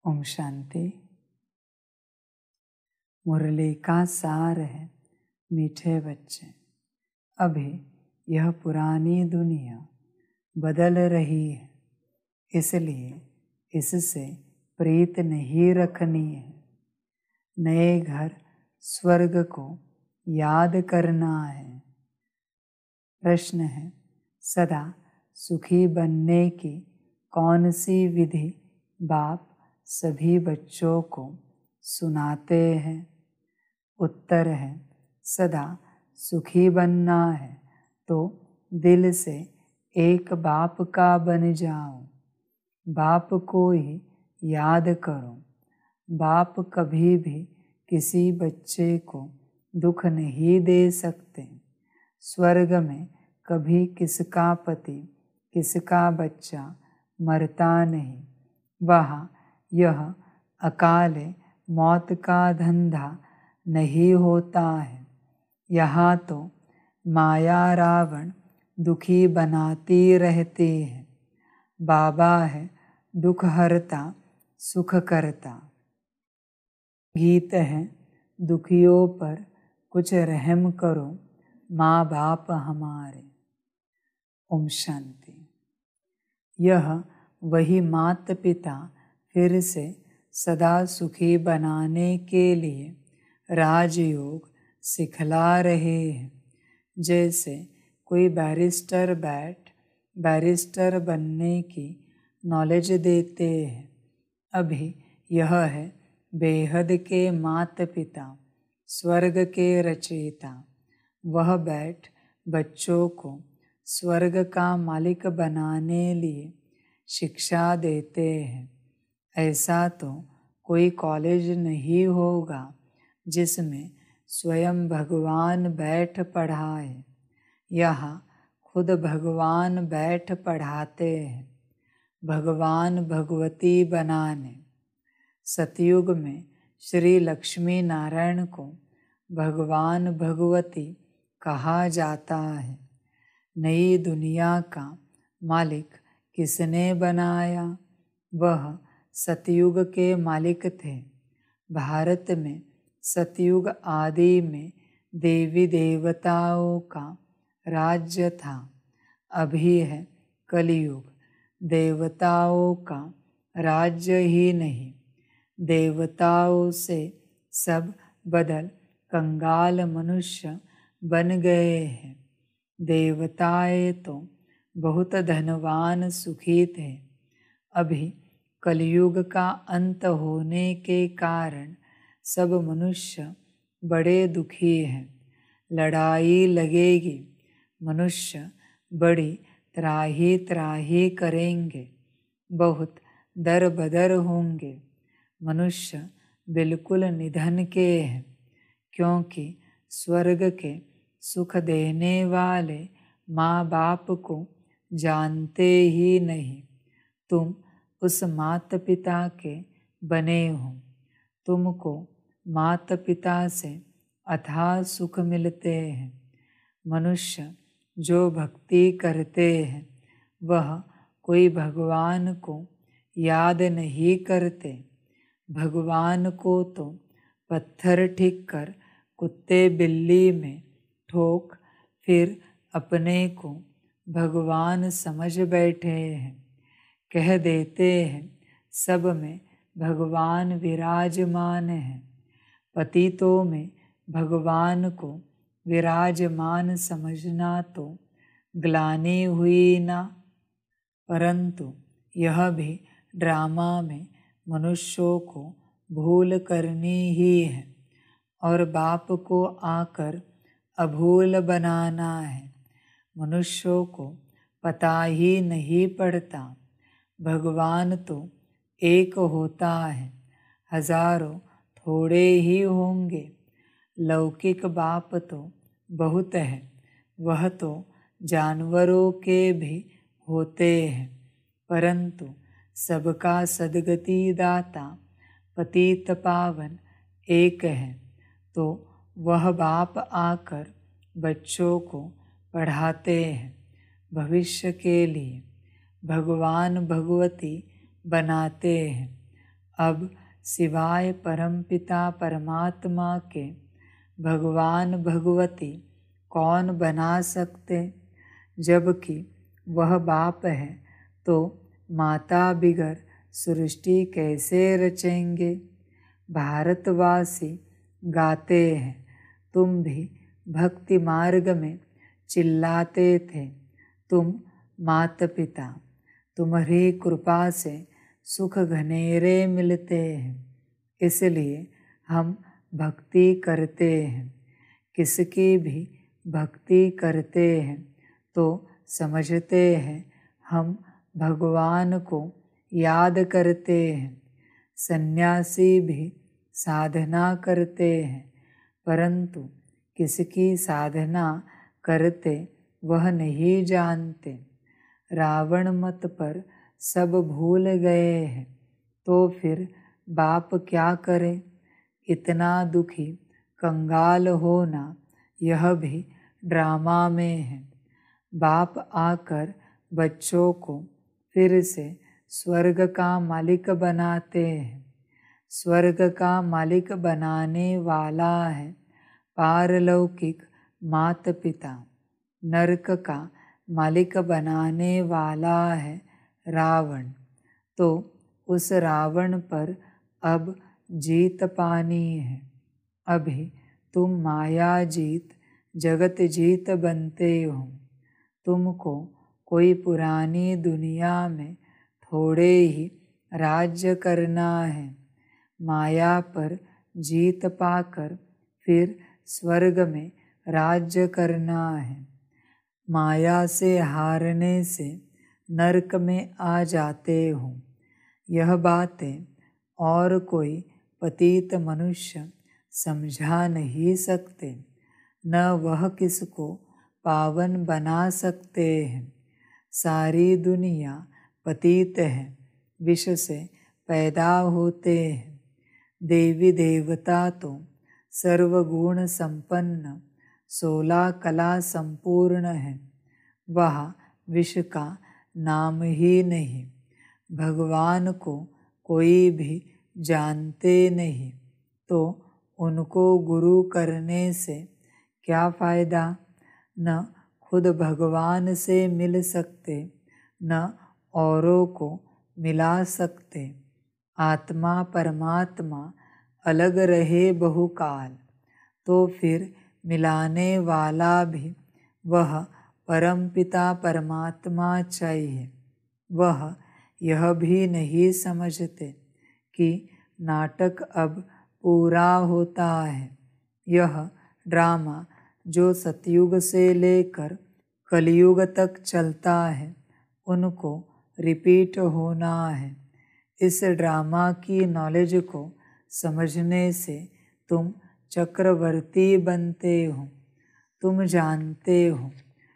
ओम शांति। मुरली का सार है मीठे बच्चे। अभी यह पुरानी दुनिया बदल रही है, इसलिए इससे प्रीत नहीं रखनी है। नए घर स्वर्ग को याद करना है। प्रश्न है, सदा सुखी बनने की कौन सी विधि बाप सभी बच्चों को सुनाते हैं? उत्तर है, सदा सुखी बनना है तो दिल से एक बाप का बन जाओ। बाप को ही याद करो। बाप कभी भी किसी बच्चे को दुख नहीं दे सकते। स्वर्ग में कभी किसका पति किसका बच्चा मरता नहीं। वहाँ यह अकाले मौत का धंधा नहीं होता है। यहाँ तो माया रावण दुखी बनाती रहती है। बाबा है दुख हरता सुख करता। गीत है, दुखियों पर कुछ रहम करो माँ बाप हमारे। ओम शांति। यह वही माता पिता फिर से सदा सुखी बनाने के लिए राजयोग सिखला रहे हैं। जैसे कोई बैरिस्टर बनने की नॉलेज देते हैं। अभी यह है बेहद के माता पिता, स्वर्ग के रचयिता। वह बैठ बच्चों को स्वर्ग का मालिक बनाने लिए शिक्षा देते हैं। ऐसा तो कोई कॉलेज नहीं होगा जिसमें स्वयं भगवान बैठ पढ़ाए। यहाँ खुद भगवान बैठ पढ़ाते हैं, भगवान भगवती बनाने। सतयुग में श्री लक्ष्मी नारायण को भगवान भगवती कहा जाता है। नई दुनिया का मालिक किसने बनाया? वह सतयुग के मालिक थे। भारत में सतयुग आदि में देवी देवताओं का राज्य था। अभी है कलयुग, देवताओं का राज्य ही नहीं। देवताओं से सब बदल कंगाल मनुष्य बन गए हैं। देवताएं तो बहुत धनवान सुखी थे। अभी कलयुग का अंत होने के कारण सब मनुष्य बड़े दुखी हैं। लड़ाई लगेगी, मनुष्य बड़ी त्राही त्राही करेंगे, बहुत दर बदर होंगे। मनुष्य बिल्कुल निधन के हैं, क्योंकि स्वर्ग के सुख देने वाले माँ बाप को जानते ही नहीं। तुम उस माता पिता के बने हो। तुमको माता पिता से अथाह सुख मिलते हैं। मनुष्य जो भक्ति करते हैं वह कोई भगवान को याद नहीं करते। भगवान को तो पत्थर ठीक कर कुत्ते बिल्ली में ठोक फिर अपने को भगवान समझ बैठे हैं। कह देते हैं सब में भगवान विराजमान है। पतितों में भगवान को विराजमान समझना तो ग्लानि हुई ना। परंतु यह भी ड्रामा में मनुष्यों को भूल करनी ही है और बाप को आकर अभूल बनाना है। मनुष्यों को पता ही नहीं पड़ता। भगवान तो एक होता है, हजारों थोड़े ही होंगे। लौकिक बाप तो बहुत है, वह तो जानवरों के भी होते हैं। परंतु सबका सद्गति दाता पतित पावन एक है, तो वह बाप आकर बच्चों को पढ़ाते हैं। भविष्य के लिए भगवान भगवती बनाते हैं। अब सिवाय परमपिता परमात्मा के भगवान भगवती कौन बना सकते, जबकि वह बाप है तो माता बिगर सृष्टि कैसे रचेंगे। भारतवासी गाते हैं, तुम भी भक्ति मार्ग में चिल्लाते थे, तुम माता पिता, तुम्हारी कृपा से सुख घनेरे मिलते हैं, इसलिए हम भक्ति करते हैं। किसकी भी भक्ति करते हैं तो समझते हैं हम भगवान को याद करते हैं। सन्यासी भी साधना करते हैं, परंतु किसकी साधना करते वह नहीं जानते। रावण मत पर सब भूल गए हैं, तो फिर बाप क्या करे। इतना दुखी कंगाल होना यह भी ड्रामा में है। बाप आकर बच्चों को फिर से स्वर्ग का मालिक बनाते हैं। स्वर्ग का मालिक बनाने वाला है पारलौकिक माता पिता, नरक का मालिक बनाने वाला है रावण। तो उस रावण पर अब जीत पानी है। अभी तुम माया जीत जगत जीत बनते हो। तुमको कोई पुरानी दुनिया में थोड़े ही राज्य करना है। माया पर जीत पाकर फिर स्वर्ग में राज्य करना है। माया से हारने से नरक में आ जाते हो। यह बातें और कोई पतित मनुष्य समझा नहीं सकते, न वह किसको पावन बना सकते हैं। सारी दुनिया पतित है, विष से पैदा होते हैं। देवी देवता तो सर्वगुण संपन्न 16 कला संपूर्ण है, वहाँ विष का नाम ही नहीं। भगवान को कोई भी जानते नहीं, तो उनको गुरु करने से क्या फ़ायदा। न खुद भगवान से मिल सकते, न औरों को मिला सकते। आत्मा परमात्मा अलग रहे बहुकाल, तो फिर मिलाने वाला भी वह परमपिता परमात्मा चाहिए। वह यह भी नहीं समझते कि नाटक अब पूरा होता है। यह ड्रामा जो सतयुग से लेकर कलयुग तक चलता है, उनको रिपीट होना है। इस ड्रामा की नॉलेज को समझने से तुम चक्रवर्ती बनते हो। तुम जानते हो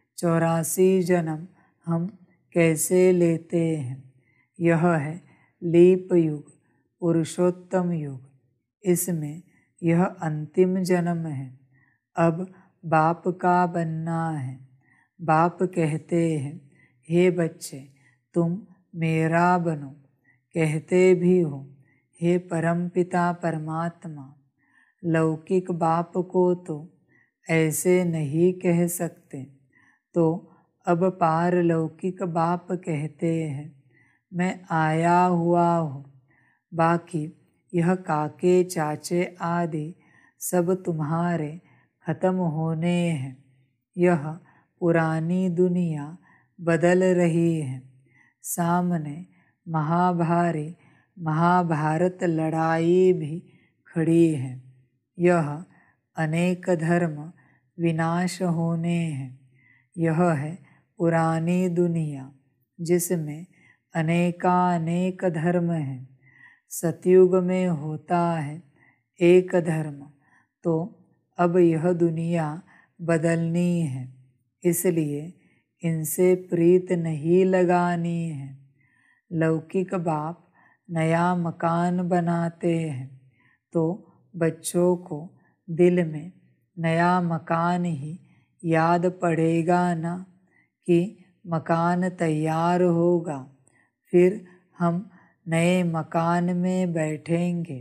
84 जन्म हम कैसे लेते हैं। यह है लीप युग, पुरुषोत्तम युग। इसमें यह अंतिम जन्म है। अब बाप का बनना है। बाप कहते हैं, हे बच्चे तुम मेरा बनो। कहते भी हो, हे परमपिता परमात्मा। लौकिक बाप को तो ऐसे नहीं कह सकते, तो अब पारलौकिक बाप कहते हैं, मैं आया हुआ हूँ। बाकी यह काके चाचे आदि सब तुम्हारे खत्म होने हैं। यह पुरानी दुनिया बदल रही है। सामने महाभारी महाभारत लड़ाई भी खड़ी है। यह अनेक धर्म विनाश होने हैं। यह है पुरानी दुनिया जिसमें अनेकानेक धर्म हैं। सतयुग में होता है एक धर्म, तो अब यह दुनिया बदलनी है, इसलिए इनसे प्रीत नहीं लगानी है। लौकिक बाप नया मकान बनाते हैं, तो बच्चों को दिल में नया मकान ही याद पड़ेगा ना कि मकान तैयार होगा, फिर हम नए मकान में बैठेंगे,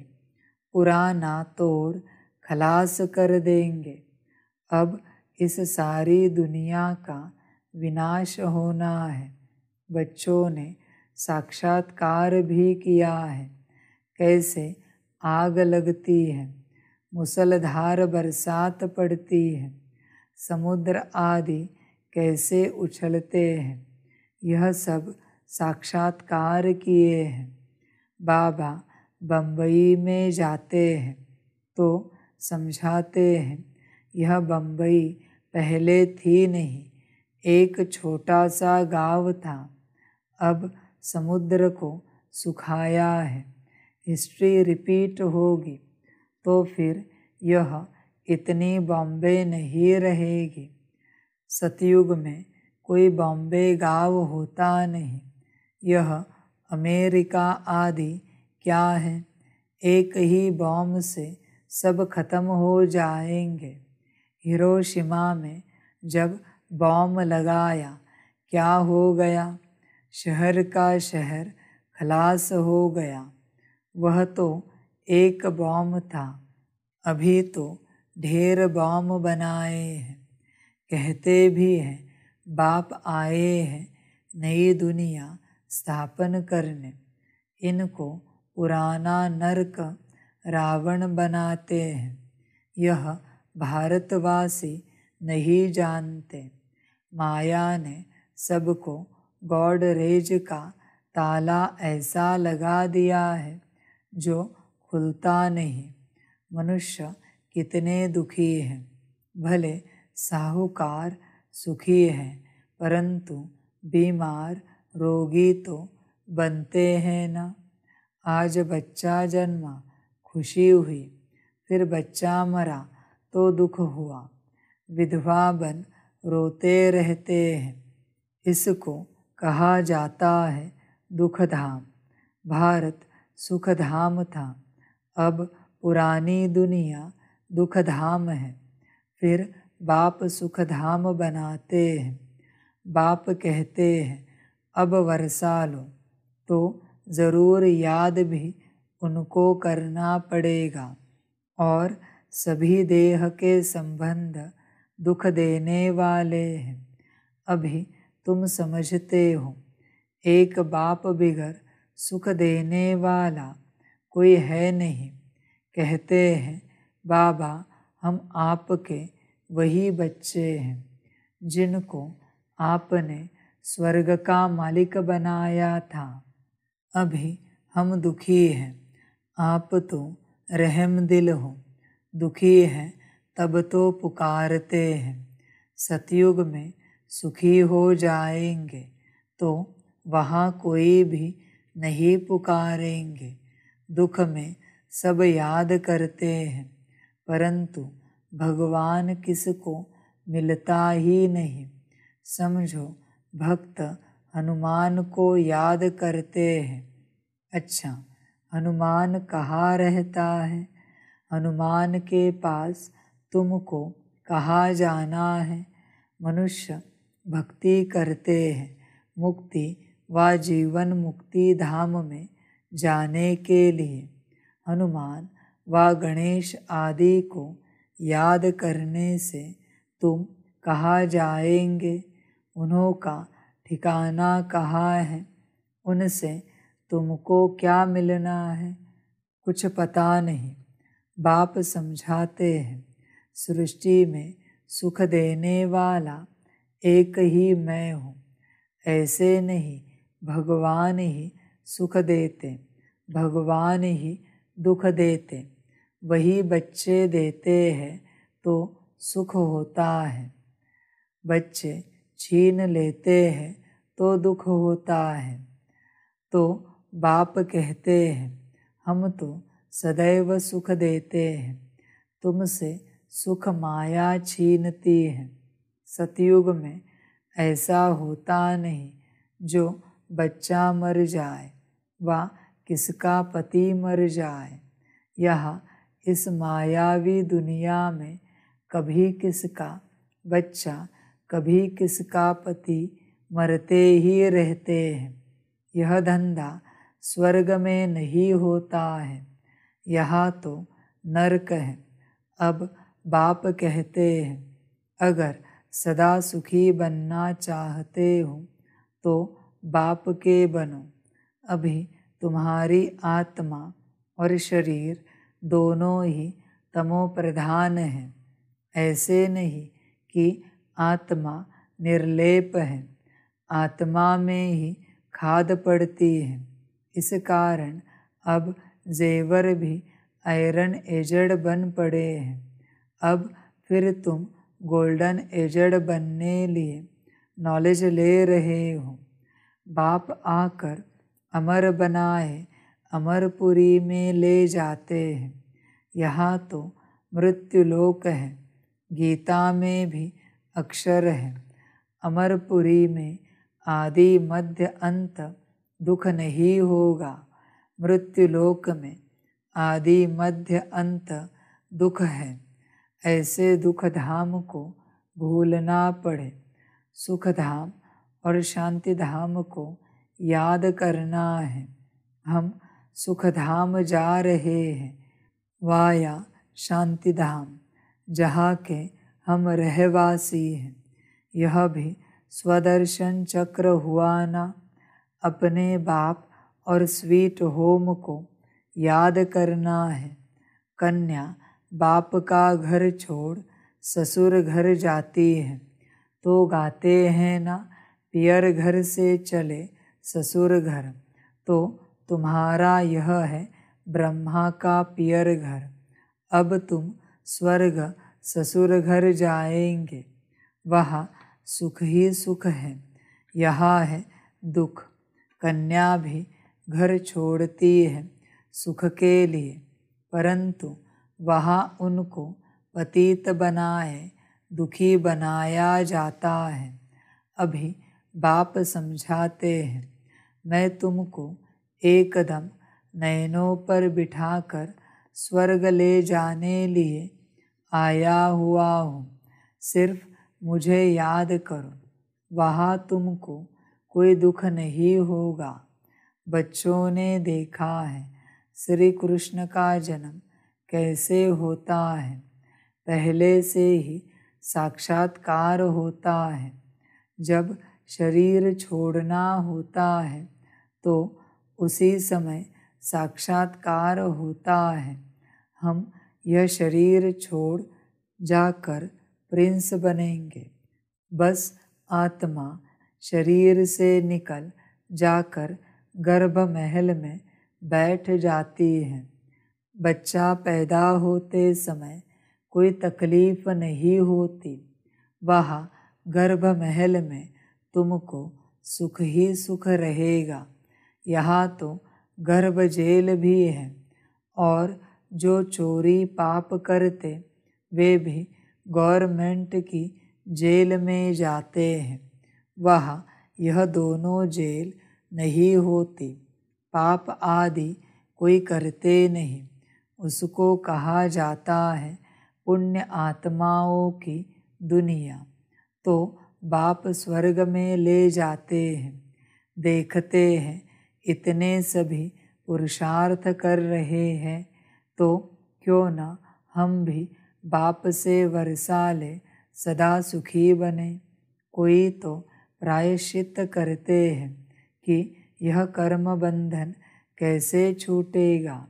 पुराना तोड़ खलास कर देंगे। अब इस सारी दुनिया का विनाश होना है। बच्चों ने साक्षात्कार भी किया है, कैसे आग लगती है, मूसलधार बरसात पड़ती है, समुद्र आदि कैसे उछलते हैं, यह सब साक्षात्कार किए हैं। बाबा बम्बई में जाते हैं तो समझाते हैं, यह बम्बई पहले थी नहीं, एक छोटा सा गांव था, अब समुद्र को सुखाया है। हिस्ट्री रिपीट होगी तो फिर यह इतनी बॉम्बे नहीं रहेगी। सतयुग में कोई बॉम्बे गांव होता नहीं, यह अमेरिका आदि क्या है, एक ही बॉम्ब से सब खत्म हो जाएंगे। हिरोशिमा में जब बॉम्ब लगाया क्या हो गया, शहर का शहर खलास हो गया। वह तो एक बॉम्ब था, अभी तो ढेर बॉम्ब बनाए हैं। कहते भी हैं बाप आए हैं नई दुनिया स्थापन करने, इनको पुराना नरक रावण बनाते हैं। यह भारतवासी नहीं जानते। माया ने सबको गॉडरेज का ताला ऐसा लगा दिया है जो खुलता नहीं। मनुष्य कितने दुखी हैं। भले साहूकार सुखी हैं, परंतु बीमार रोगी तो बनते हैं ना। आज बच्चा जन्मा, खुशी हुई, फिर बच्चा मरा तो दुख हुआ। विधवा बन रोते रहते हैं, इसको कहा जाता है दुखधाम। भारत सुखधाम था, अब पुरानी दुनिया दुखधाम है। फिर बाप सुखधाम बनाते हैं। बाप कहते हैं अब वर्षा लो, तो ज़रूर याद भी उनको करना पड़ेगा। और सभी देह के संबंध दुख देने वाले हैं। अभी तुम समझते हो, एक बाप बिगर सुख देने वाला कोई है नहीं। कहते हैं बाबा हम आपके वही बच्चे हैं जिनको आपने स्वर्ग का मालिक बनाया था। अभी हम दुखी हैं, आप तो रहम दिल हो। दुखी हैं तब तो पुकारते हैं। सतयुग में सुखी हो जाएंगे तो वहाँ कोई भी नहीं पुकारेंगे। दुख में सब याद करते हैं, परंतु भगवान किसको मिलता ही नहीं। समझो भक्त हनुमान को याद करते हैं। अच्छा, हनुमान कहाँ रहता है? हनुमान के पास तुमको कहाँ जाना है? मनुष्य भक्ति करते हैं मुक्ति व जीवन मुक्ति धाम में जाने के लिए। हनुमान व गणेश आदि को याद करने से तुम कहाँ जाएंगे? उन्हों का ठिकाना कहाँ है? उनसे तुमको क्या मिलना है? कुछ पता नहीं। बाप समझाते हैं सृष्टि में सुख देने वाला एक ही मैं हूँ। ऐसे नहीं, भगवान ही सुख देते, भगवान ही दुख देते। वही बच्चे देते हैं तो सुख होता है, बच्चे छीन लेते हैं तो दुख होता है। तो बाप कहते हैं हम तो सदैव सुख देते हैं, तुमसे सुख माया छीनती है। सतयुग में ऐसा होता नहीं जो बच्चा मर जाए व किसका पति मर जाए। यहाँ इस मायावी दुनिया में कभी किसका बच्चा कभी किसका पति मरते ही रहते हैं। यह धंधा स्वर्ग में नहीं होता है, यहाँ तो नरक है। अब बाप कहते हैं, अगर सदा सुखी बनना चाहते हो तो बाप के बनो। अभी तुम्हारी आत्मा और शरीर दोनों ही तमो प्रधान हैं। ऐसे नहीं कि आत्मा निर्लेप है, आत्मा में ही खाद पड़ती है। इस कारण अब जेवर भी आयरन एजेड बन पड़े हैं। अब फिर तुम गोल्डन एजेड बनने लिए नॉलेज ले रहे हो। बाप आकर अमर बनाए अमरपुरी में ले जाते हैं। यहाँ तो मृत्युलोक है, गीता में भी अक्षर है। अमरपुरी में आदि मध्य अंत दुख नहीं होगा। मृत्युलोक में आदि मध्य अंत दुख है। ऐसे दुख धाम को भूलना पड़े। सुख धाम और शांति धाम को याद करना है। हम सुख धाम जा रहे हैं वाया शांति धाम, जहाँ के हम रहवासी हैं। यह भी स्वदर्शन चक्र हुआ ना। अपने बाप और स्वीट होम को याद करना है। कन्या बाप का घर छोड़ ससुर घर जाती है तो गाते हैं ना, पियर घर से चले ससुर घर। तो तुम्हारा यह है ब्रह्मा का पियर घर। अब तुम स्वर्ग ससुर घर जाएंगे, वहाँ सुख ही सुख है, यहाँ है दुख। कन्या भी घर छोड़ती है सुख के लिए, परंतु वहाँ उनको पतित बनाए दुखी बनाया जाता है। अभी बाप समझाते हैं, मैं तुमको एकदम नैनों पर बिठाकर स्वर्ग ले जाने लिए आया हुआ हूँ। सिर्फ मुझे याद करो, वहाँ तुमको कोई दुख नहीं होगा। बच्चों ने देखा है श्री कृष्ण का जन्म कैसे होता है। पहले से ही साक्षात्कार होता है। जब शरीर छोड़ना होता है तो उसी समय साक्षात्कार होता है। हम यह शरीर छोड़ जाकर प्रिंस बनेंगे। बस आत्मा शरीर से निकल जाकर गर्भ महल में बैठ जाती है। बच्चा पैदा होते समय कोई तकलीफ नहीं होती। वहाँ गर्भ महल में तुमको सुख ही सुख रहेगा। यहाँ तो गर्भ जेल भी है, और जो चोरी पाप करते वे भी गवर्नमेंट की जेल में जाते हैं। वहाँ यह दोनों जेल नहीं होती। पाप आदि कोई करते नहीं, उसको कहा जाता है पुण्य आत्माओं की दुनिया। तो बाप स्वर्ग में ले जाते हैं। देखते हैं इतने सभी पुरुषार्थ कर रहे हैं, तो क्यों न हम भी बाप से वर्षा ले सदा सुखी बने। कोई तो प्रायश्चित करते हैं कि यह कर्म बंधन कैसे छूटेगा।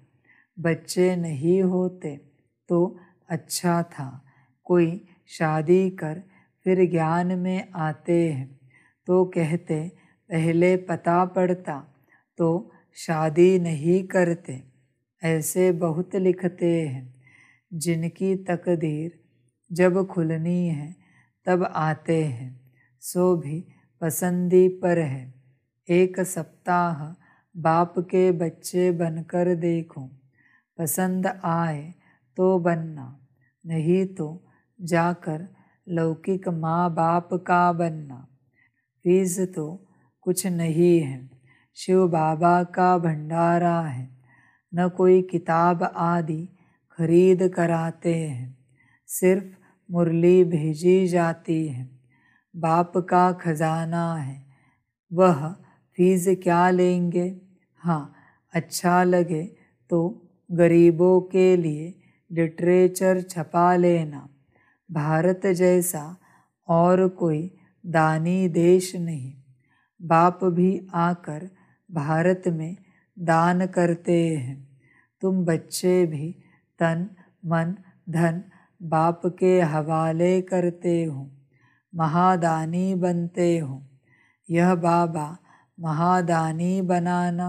बच्चे नहीं होते तो अच्छा था। कोई शादी कर फिर ज्ञान में आते हैं तो कहते पहले पता पड़ता तो शादी नहीं करते। ऐसे बहुत लिखते हैं। जिनकी तकदीर जब खुलनी है तब आते हैं, सो भी पसंदी पर है। एक सप्ताह बाप के बच्चे बनकर देखो, पसंद आए तो बनना, नहीं तो जाकर लौकिक माँ बाप का बनना। फीस तो कुछ नहीं है, शिव बाबा का भंडारा है। न कोई किताब आदि खरीद कराते हैं, सिर्फ मुरली भेजी जाती है। बाप का खजाना है, वह फीस क्या लेंगे। हाँ, अच्छा लगे तो गरीबों के लिए लिटरेचर छपा लेना। भारत जैसा और कोई दानी देश नहीं। बाप भी आकर भारत में दान करते हैं। तुम बच्चे भी तन मन धन बाप के हवाले करते हो, महादानी बनते हो। यह बाबा महादानी बनाना।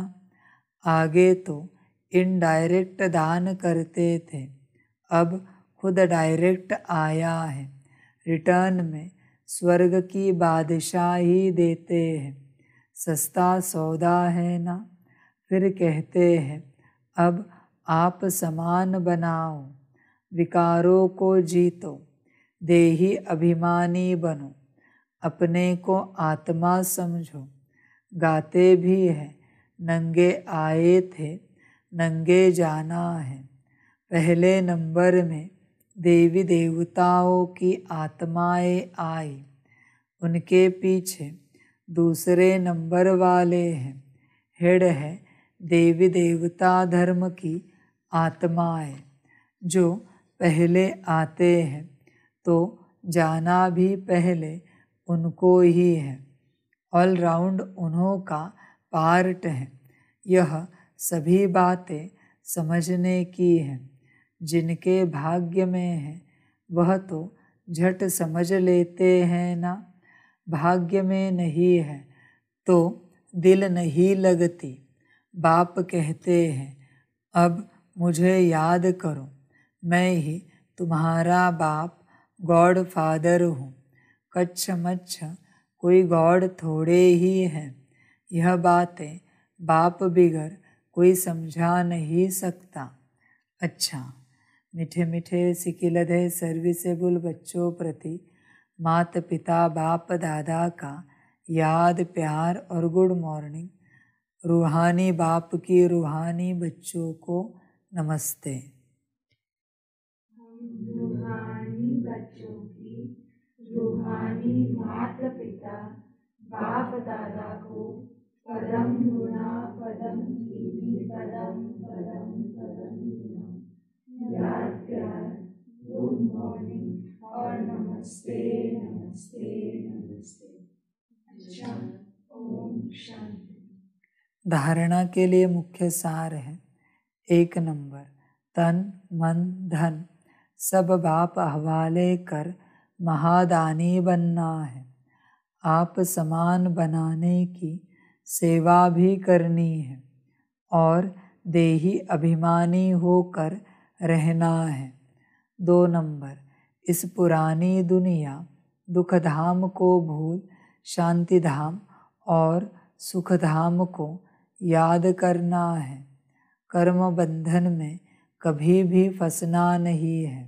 आगे तो इनडायरेक्ट दान करते थे, अब खुद डायरेक्ट आया है। रिटर्न में स्वर्ग की बादशाही देते हैं। सस्ता सौदा है ना। फिर कहते हैं अब आप समान बनाओ, विकारों को जीतो, देही अभिमानी बनो, अपने को आत्मा समझो। गाते भी हैं नंगे आए थे, नंगे जाना है। पहले नंबर में देवी देवताओं की आत्माएं आई, उनके पीछे दूसरे नंबर वाले हैं। हेड है देवी देवता धर्म की आत्माएं, जो पहले आते हैं तो जाना भी पहले उनको ही है। ऑल राउंड उन्हों का पार्ट है। यह सभी बातें समझने की हैं। जिनके भाग्य में है वह तो झट समझ लेते हैं ना। भाग्य में नहीं है तो दिल नहीं लगती। बाप कहते हैं अब मुझे याद करो, मैं ही तुम्हारा बाप गॉड फादर हूँ। कच्छ मच्छ कोई गॉड थोड़े ही हैं। यह बातें बाप बिगर कोई समझा नहीं सकता। अच्छा, मीठे मीठे सिकिलधे सर्विसेबल बच्चों प्रति माता पिता बाप दादा का याद प्यार और गुड मॉर्निंग। रूहानी बाप की रूहानी बच्चों को नमस्ते। रूहानी बच्चों की रूहानी माता पिता बाप दादा को पदम गुना पदम की पदम पदम पदम गुना याद प्यार गुड मॉर्निंग और नमस्ते नमस्ते नमस्ते। अच्छा, ओम शांति। धारणा के लिए मुख्य सार है। 1 नंबर, तन मन धन सब बाप हवाले कर महादानी बनना है। आप समान बनाने की सेवा भी करनी है और देही अभिमानी होकर रहना है। 2 नंबर, इस पुरानी दुनिया दुखधाम को भूल शांति धाम और सुखधाम को याद करना है। कर्म बंधन में कभी भी फंसना नहीं है।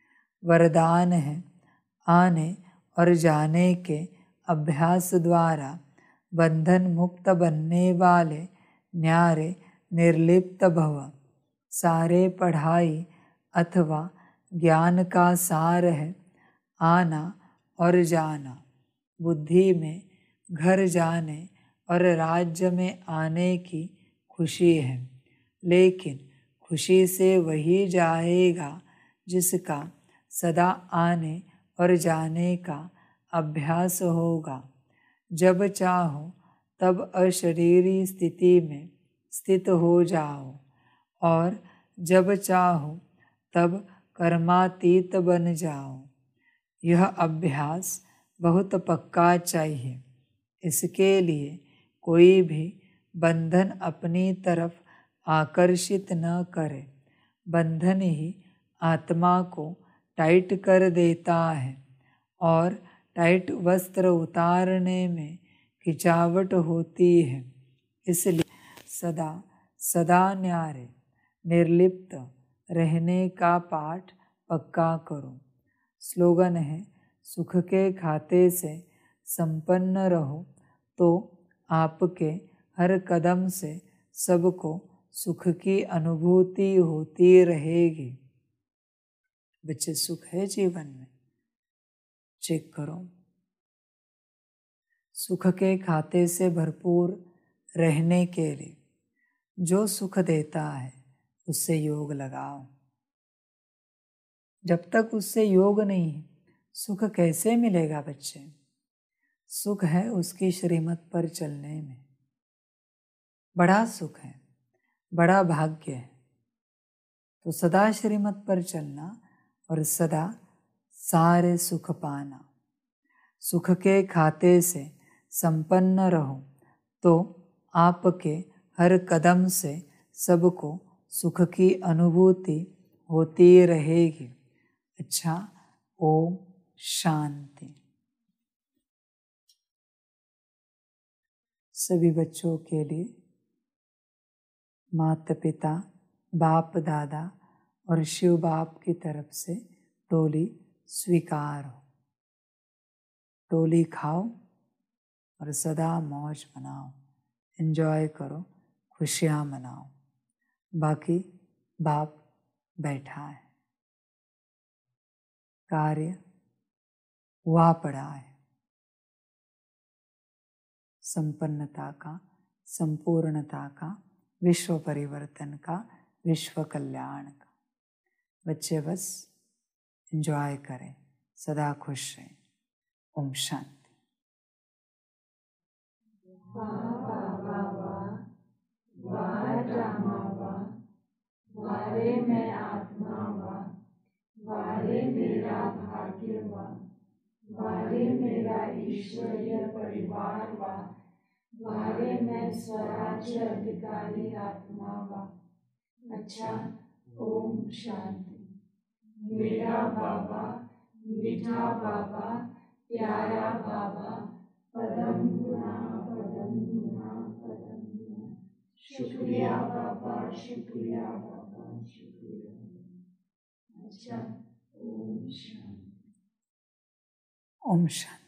वरदान है आने और जाने के अभ्यास द्वारा बंधन मुक्त बनने वाले न्यारे निर्लिप्त भव। सारे पढ़ाई अथवा ज्ञान का सार है आना और जाना। बुद्धि में घर जाने और राज्य में आने की खुशी है, लेकिन खुशी से वही जाएगा जिसका सदा आने और जाने का अभ्यास होगा। जब चाहो तब अशरीरी स्थिति में स्थित हो जाओ और जब चाहो तब कर्मातीत बन जाओ। यह अभ्यास बहुत पक्का चाहिए। इसके लिए कोई भी बंधन अपनी तरफ आकर्षित न करे। बंधन ही आत्मा को टाइट कर देता है और टाइट वस्त्र उतारने में खिंचावट होती है। इसलिए सदा सदा न्यारे निर्लिप्त रहने का पाठ पक्का करो। स्लोगन है, सुख के खाते से संपन्न रहो तो आपके हर कदम से सबको सुख की अनुभूति होती रहेगी। बच्चे, सुख है जीवन में? चेक करो। सुख के खाते से भरपूर रहने के लिए जो सुख देता है उससे योग लगाओ। जब तक उससे योग नहीं है, सुख कैसे मिलेगा बच्चे? सुख है उसकी श्रीमत पर चलने में। बड़ा सुख है, बड़ा भाग्य है। तो सदा श्रीमत पर चलना और सदा सारे सुख पाना। सुख के खाते से संपन्न रहो तो आपके हर कदम से सबको सुख की अनुभूति होती रहेगी। अच्छा, ओम शांति। सभी बच्चों के लिए माता पिता, बाप दादा और शिव बाप की तरफ से टोली स्वीकार हो। टोली खाओ और सदा मौज मनाओ, एंजॉय करो, खुशियाँ मनाओ। बाकी बाप बैठा है, कार्य हुआ पड़ा है। संपन्नता का, संपूर्णता का, विश्व परिवर्तन का, विश्व कल्याण का। बच्चे बस एंजॉय करें, सदा खुश रहें। ओम शांति। वारे मैं आत्मा वा, वारे मेरा भाग्य वा, वारे मेरा ईश्वरीय परिवार वा, वारे मैं स्वराज्य अधिकारी आत्मा वा। अच्छा, ओम शांति। मेरा बाबा, मीठा बाबा, प्यारा बाबा, पदम गुना पदम गुना पदम गुना। शुक्रिया बाबा, शुक्रिया बाबा, शुक्रिया। अच्छा, ओम शांति। ओम शांति।